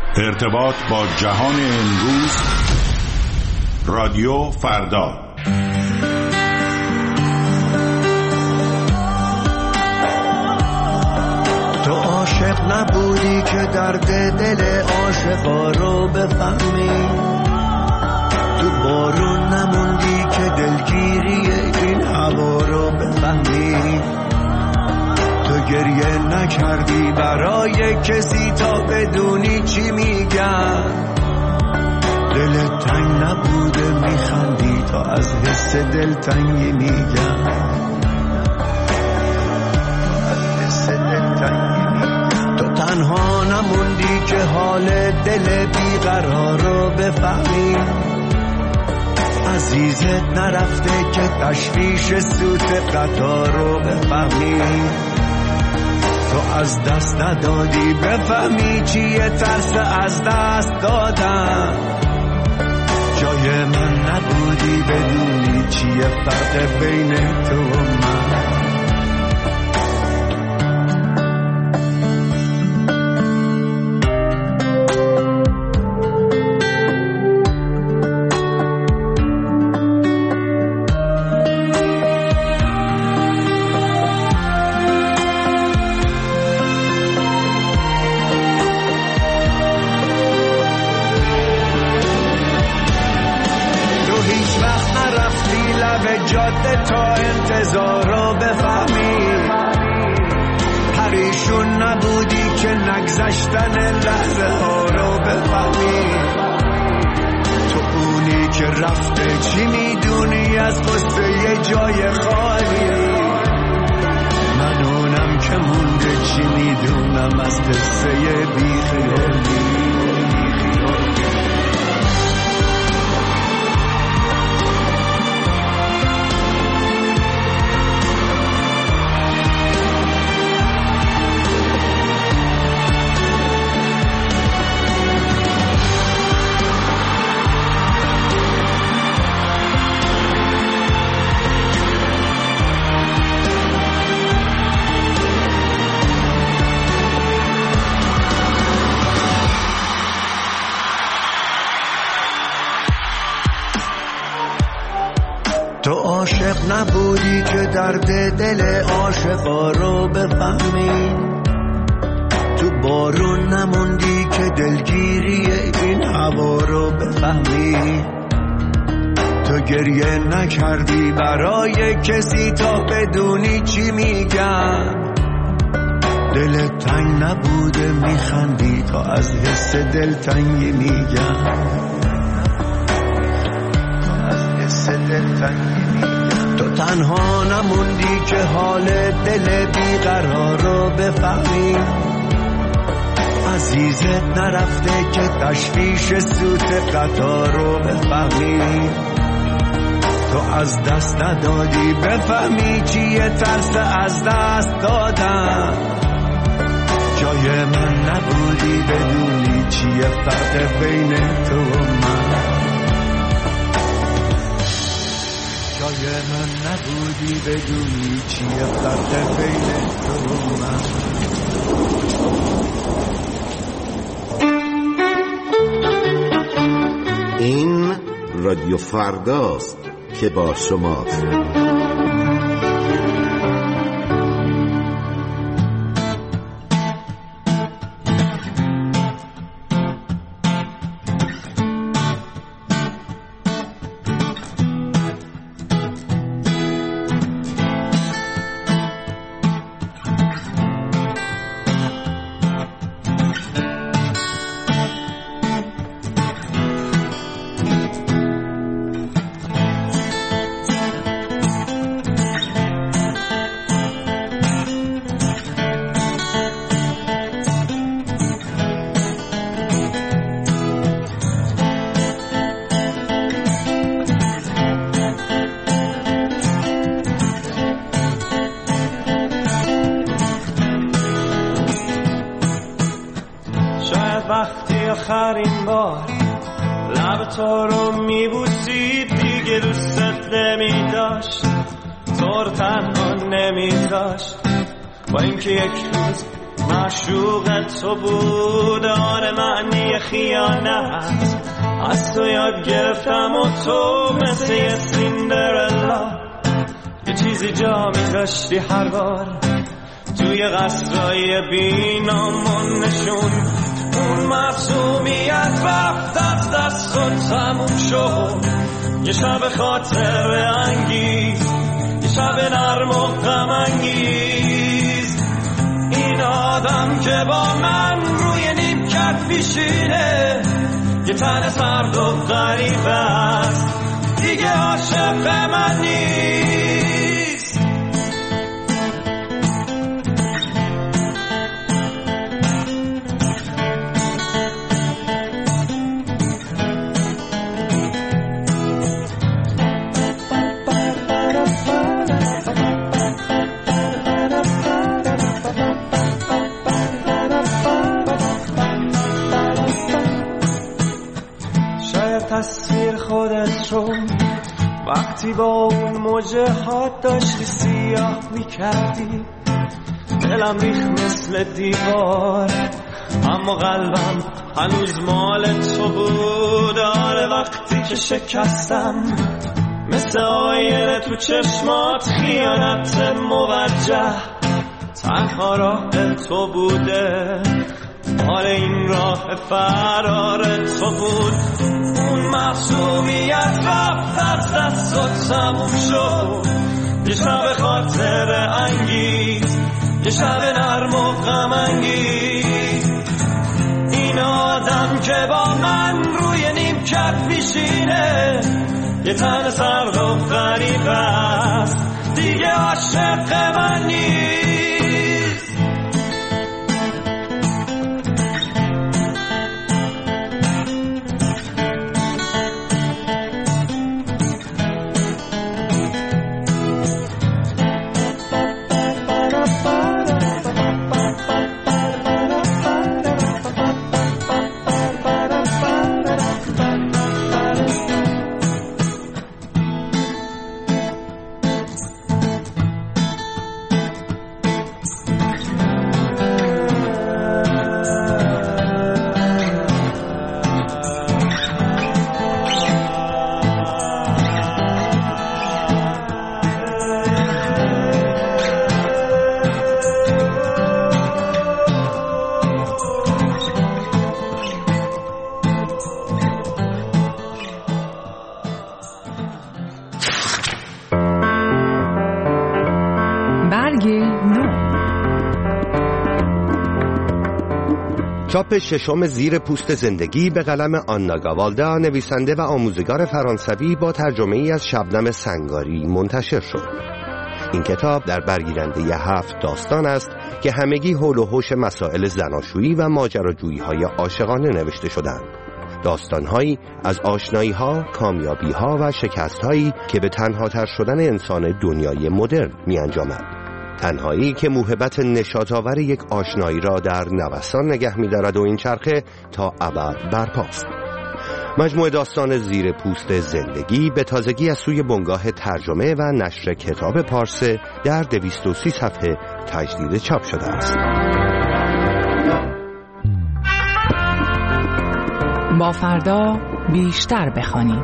ارتباط با جهان امروز. رادیو فردا. تو عاشق نبودی که درد دل عاشقا رو بفهمی، تو بارون نموندی که دلگیری این هوا رو بفهمی، تو گریه نکردی برای کسی تا بدونی چی میگن، دلت تنگ نبوده میخندی تا از حس دلتنگی میگن، تو تنها نموندی که حال دل بیقرار رو بفهمی، عزیزت نرفته که تشویش سوت قطار رو بفهمی، تو از دست ندادی بفهمی چیه ترس از دست دادن، جای من نبودی بدونی چیه فرق بین تو و من. جاده تا انتظار رو بفهمی، پریشون نبودی که نگذشتن لحظه ها رو بفهمی، تو اونی که رفته چی میدونی از قصه یه جای خالی، من اونم که مونده چی میدونم از قصه بیخیالی. تو عاشق نبودی که درد دل عاشقا رو بفهمی، تو بارون نموندی که دلگیری این هوا رو بفهمی، تو گریه نکردی برای کسی تا بدونی چی میگن، دلت تنگ نبوده میخندی تا از حس دلتنگی میگن، تو تنها نموندی که حال دل بیقرار رو بفهمی، عزیزت نرفته که تشویش سوت قطار رو بفهمی، تو از دست ندادی بفهمی چیه ترس از دست دادن، جای من نبودی بدونی چیه فرق بین تو و من، جای من نبودی بدونی چیه فرق بین تو و من. این رادیو فرداست که با شماست. وقتی آخرین بار لب تو رو میبوسید دیگه دوستت نمیداشت، تو رو تنها نمیداشت، با اینکه یک روز معشوق تو بود، آره معنی خیانت از تو یاد گرفتم و تو مثل یه سیندرلا یه چیزی جا می‌داشتی هر بار توی قصرهای بینامون نشون. اون معصومیت رفت از دست و تموم شد، یه شب خاطر انگیز، یه شب نرم و غم انگیز. این آدم که با من روی نیمکت میشینه یه تن سرد و غریب است، دیگه عاشق من نیست. تصویر خودت رو وقتی با اون موجه ها داشتی سیاه میکردی، دلم ریخ مثل دیوار اما قلبم هنوز مال تو بود. آره وقتی که شکستم مثل آینه تو چشمات خیانت موجه تنها راه تو بوده، آره این راه فرار تو بود. اون معصومیت رفت از دست و تموم شد، یه شب خاطر انگیز، یه شب نرم و غم انگیز. این آدم که با من روی نیمکت میشینه یه تن سرد و غریب است، دیگه عاشق من نیست. چاپ ششم زیر پوست زندگی به قلم آنا گاوالدا، نویسنده و آموزگار فرانسوی، با ترجمه ای از شبنم سنگاری منتشر شد. این کتاب در برگیرنده 7 داستان است که همگی حول و حوش مسائل زناشویی و ماجراجویی‌های عاشقانه نوشته شدند. داستان‌هایی از آشنایی‌ها، کامیابی‌ها و شکست‌هایی که به تنهاتر شدن انسان دنیای مدرن می‌انجامد. تنهایی که موهبت نشاط‌آور یک آشنایی را در نوسان نگه می‌دارد و این چرخه تا ابد برپاست. مجموعه داستان زیر پوست زندگی به تازگی از سوی بنگاه ترجمه و نشر کتاب پارسه در 230 صفحه تجدید چاپ شده است. با فردا بیشتر بخوانید.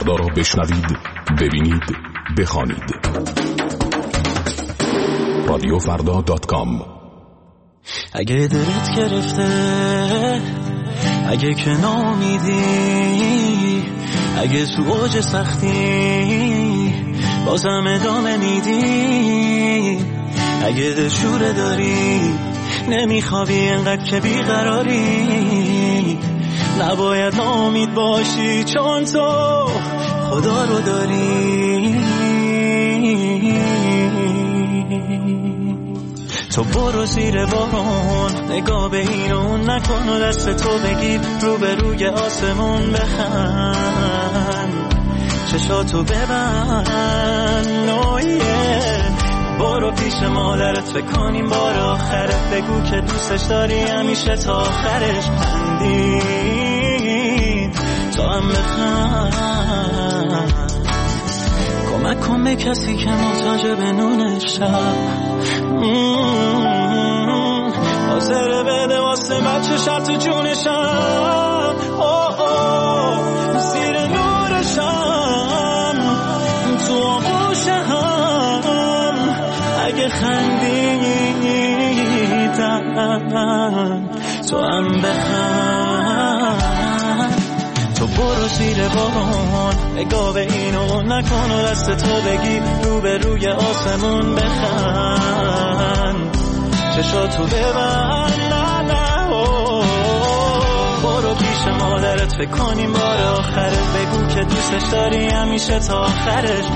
فردا را بشنوید، ببینید، بخوانید. رادیوفردا.com. اگه دلت گرفته، اگه که نامیدی، اگه تو اوج سختی بازم ادامه میدی، اگه دلشوره داری نمیخوابی انقدر که بیقراری، نباید ناامید باشی چون تو خدا رو داری. تو برو زیر بارون، نگاه به این و اون نکن و دست تو بگیر رو به روی آسمون بخند، چشاتو ببند. برو پیش مادرت فکر کنیم بار آخرت، بگو که دوستش داری همیشه تا آخرش، خندید تو هم بخند. کمک کن به کسی که محتاج به نون شب، حاضر بده واسه بچه شب تو جونشم، زیر نورشم تو آغوشم، اگه خندیدن تو هم بخند. تو برو زیر بارون، نگاه به این و نکن و دست تو بگی رو به روی آسمون بخند، چشاتو ببند. برو پیش مادرت فکر کنیم بار آخرت، بگو که دوستش داری همیشه تا آخرش،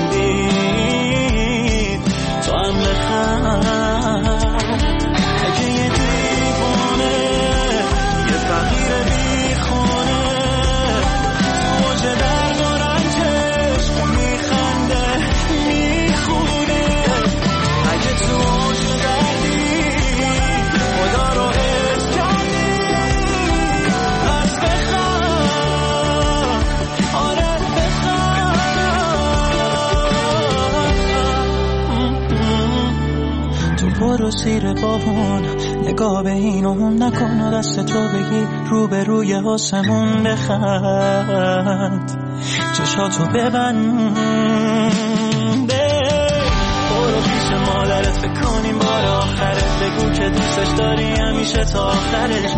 خندید تو هم بخند. اگه یه دیوانه، یه فقیر بیخونه، موج درد و رنجش میخنده میخونه، اگه تو موج دردی خدا رو حس کردی، پس بخند، آره بخند. تو برو زیر بارون، نگاه به این و اون نکن و دست تو بگی رو به روی آسمون بخند، چشاتو ببند. برو پیش مادرت فکر کنیم بار آخرت، بگو که دوستش داری همیشه تا آخرش،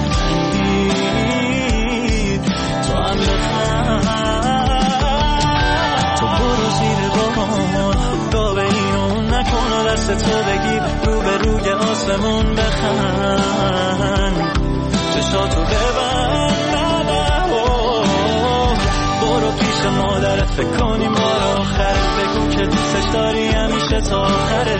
خندید تو هم بخند. تو برو زیر بارون، نگاه به این و اون نکن و دست تو بگی رو به روی آسمون بخند، چشاتو ببند. برو پیش مادرت فکر کنیم بار آخرت، بگو که دوستش داری همیشه تا آخرش،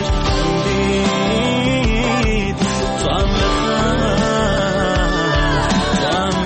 خندید تو هم بخند، تو هم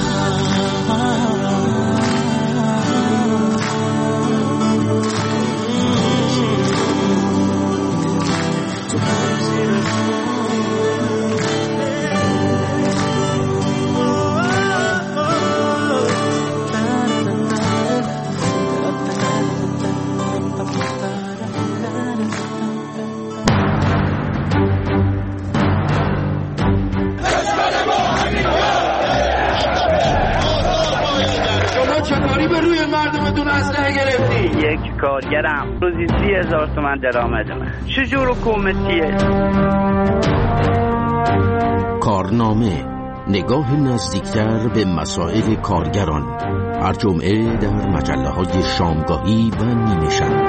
یک کارگرم روزی 30,000 تومان درآمد من، چجور حکومتیه؟ کارنامه، نگاه نزدیکتر به مسائل کارگران، هر جمعه در مجله‌های شامگاهی و نیمه شب.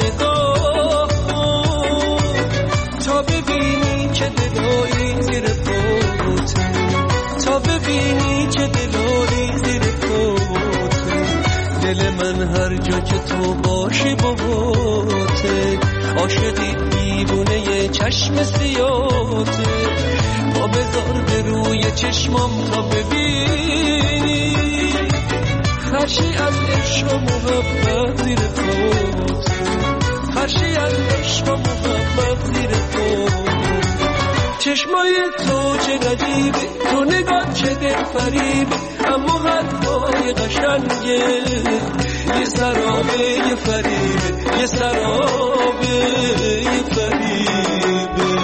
تا ببینی که دلایی زیر تا ببینی چه دلاری زیر پاته. دل من هر جا که تو باشی باباته. عاشقی دیوونه چشم سیاته. با بذار به روی چشمام تا ببینی هرچی از عشق و محبت زیر پاته. هرچی از عشق و محبت زیر پاته. چشمای تو چه عجیبه، تو نگاه چه دل فریبه، اما حرفای قشنگه یه سرابه یه فریبه، یه سرابه یه فریبه.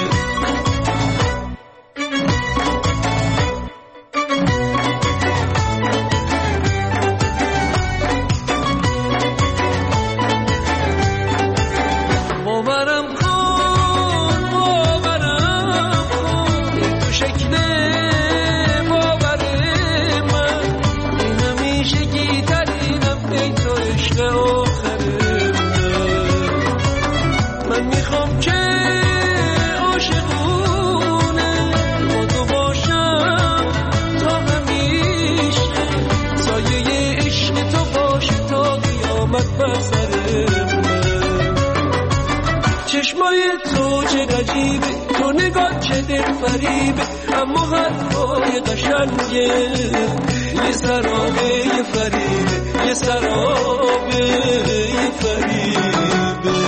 چشمای تو چه عجیبه، تو نگاه چه دل فریبه، اما حرفای قشنگه یه سرابه یه فریبه، یه سرابه یه فریبه.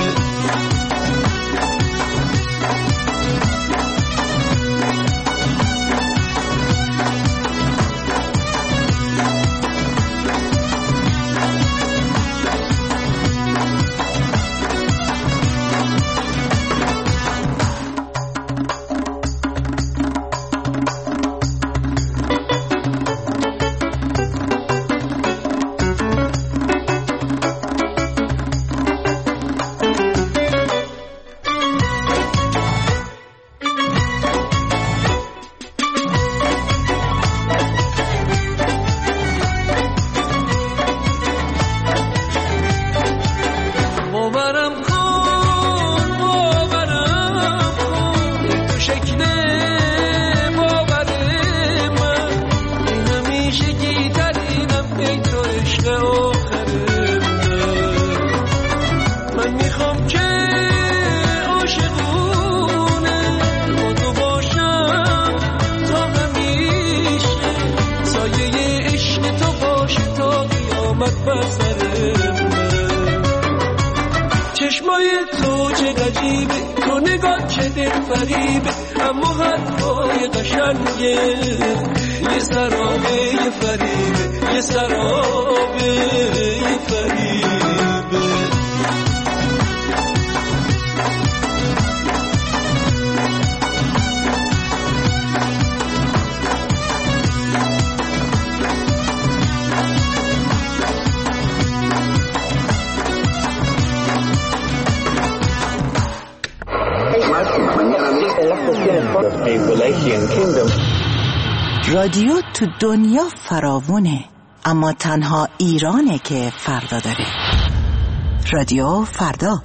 چشمای تو چه عجیبه، تو نگاه چه دل فریبه، اما حرفای قشنگه یه سرابه یه فریبه، یه سرابه یه فریبه. رادیو تو دنیا فراوونه، اما تنها ایرانه که فردا داره. رادیو فردا.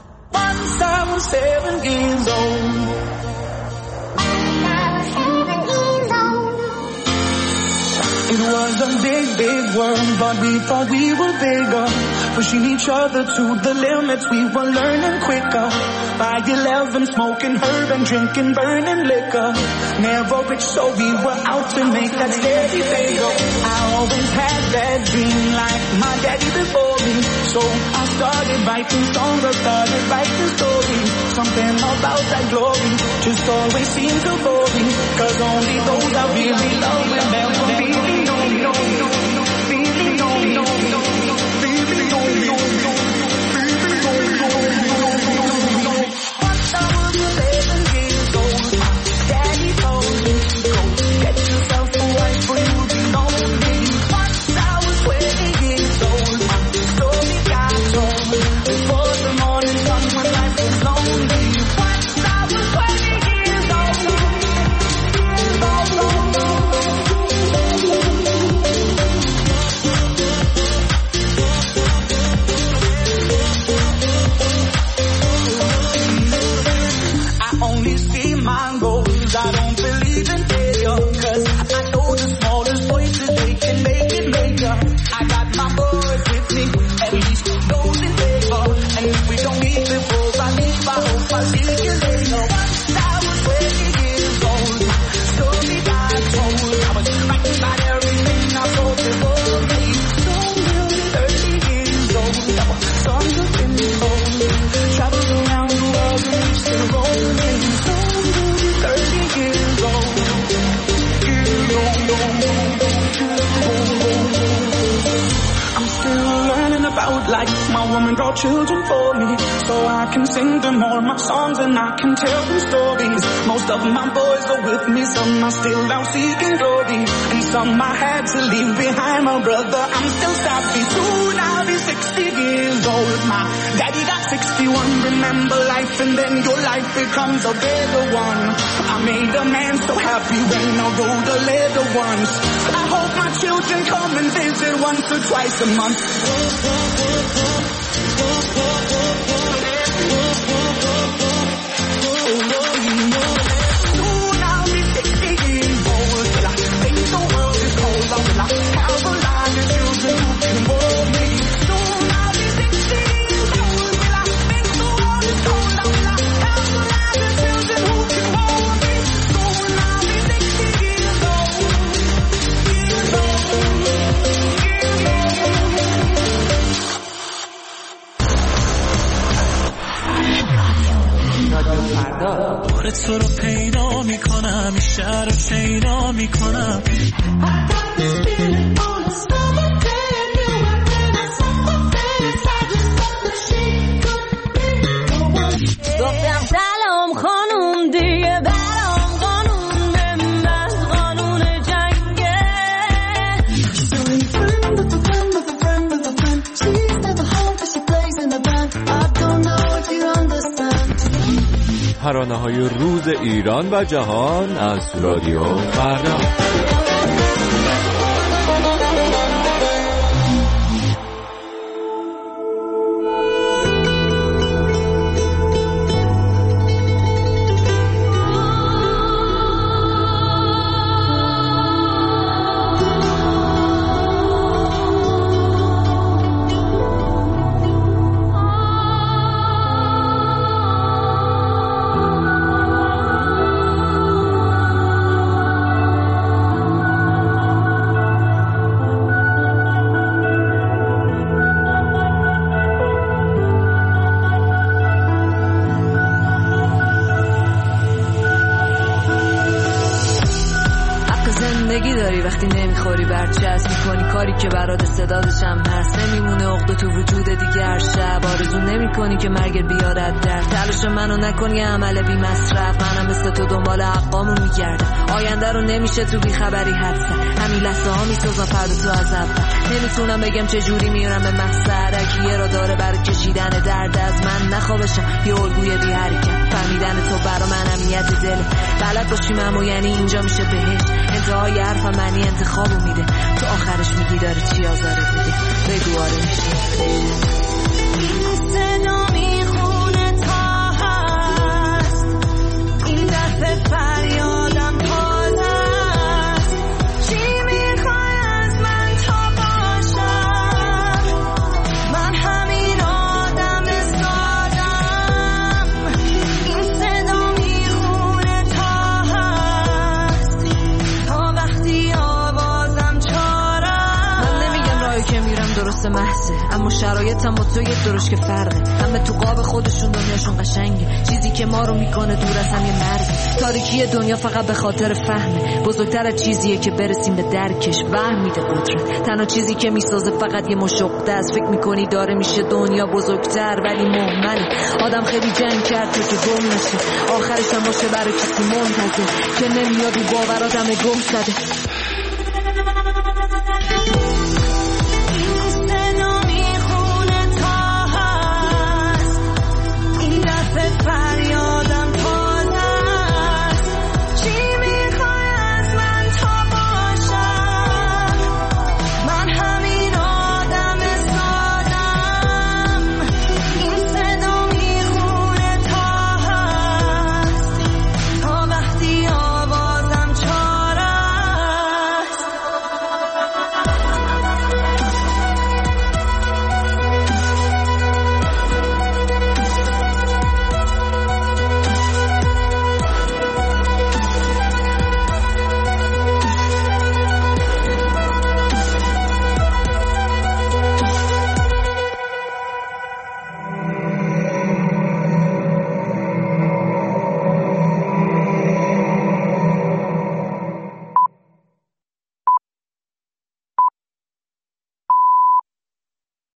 It was a big, big world, but we thought we were bigger. Pushing each other to the limits, we were learning quicker. By 11, smoking herb and drinking burning liquor. Never rich, so we were out to make that steady bagel. I always had that dream like my daddy before me. So I started writing songs, I started writing stories. Something about that glory just always seems to bore me. Cause only those I really love will never be. out like my woman brought children for me, so I can sing them all my songs and I can tell them stories. Most of my boys are with me, some are still out seeking glory, and some I had to leave behind. My brother, I'm still sappy, soon I'll be 60 years old. My daddy got 61. Remember life and then your life becomes a better one. I made a man so happy when I wrote a letter once. I hope my children come and visit once or twice a month. Soon I'll be 60 years old. Till I think the world is cold. Till I have a lot of children who can hold me. Soon I'll be 60 years old. Till I think the world is cold. Till I have a lot of children who can hold me. Soon I'll be 60 years old. بار تو رو پیدا میکنم، این شهر رو شیدا میکنم. گفتم سلام خانوم دیگه برام قانون من قانون جنگه. ترانه‌های روز ایران و جهان از رادیو فردا. زندگی داری وقتی نمیخوری برچسب میکنی کاری که برات استعدادش هم هست، نمیمونه عقده تو وجود دیگر شب. آرزو نمیکنی که مرگ بیادت در تلاش منو نکنی عمل بی مصرف. منم مثل تو دنبال حقامو میگردم، آینده رو نمیشه تو بی خبری حدسم. همین لحظه ها میسازم فردا تو از اول. نمیتونم بگم چه جوری میرم به مقصد، کیه را داره برای کشیدن درد از من نخوابشم یه الگوی بی حرکت. فهمیدن تو برا من اهمیت دله، بلد باشیم اما یعنی اینجا میشه بهش. انتهای حرفم معنی انتخابو میده، تو آخرش میگی داره چی آزارت میده. بگو آره میشه. صدا میخونه تا هست، این دفعه فریادم پاد هست. چی میخوای از من تا باشم؟ من همین آدم سادم. این صدا میخونه تا هست، تا وقتی آوازم چارم. من نمیگم راهی که میرم درست محضه، اما شرایطم با تو یک درش که فرقه. همه تو قاب خودشون دنیاشون قشنگه، چیزی که ما رو میکنه دور از هم یه مرزه. تاریکی دنیا فقط به خاطر فهمه، بزرگتر از چیزیه که برسیم به درکش. وهم میده قدرت، تنها چیزی که میسازه فقط یه مشقه است. فکر میکنی داره میشه دنیا بزرگتر ولی مهمله. آدم خیلی جنگ کرد تو که گم نشه، آخرش هم باشه برای کسی منتظر که نمیاد و باور آدم گم زده.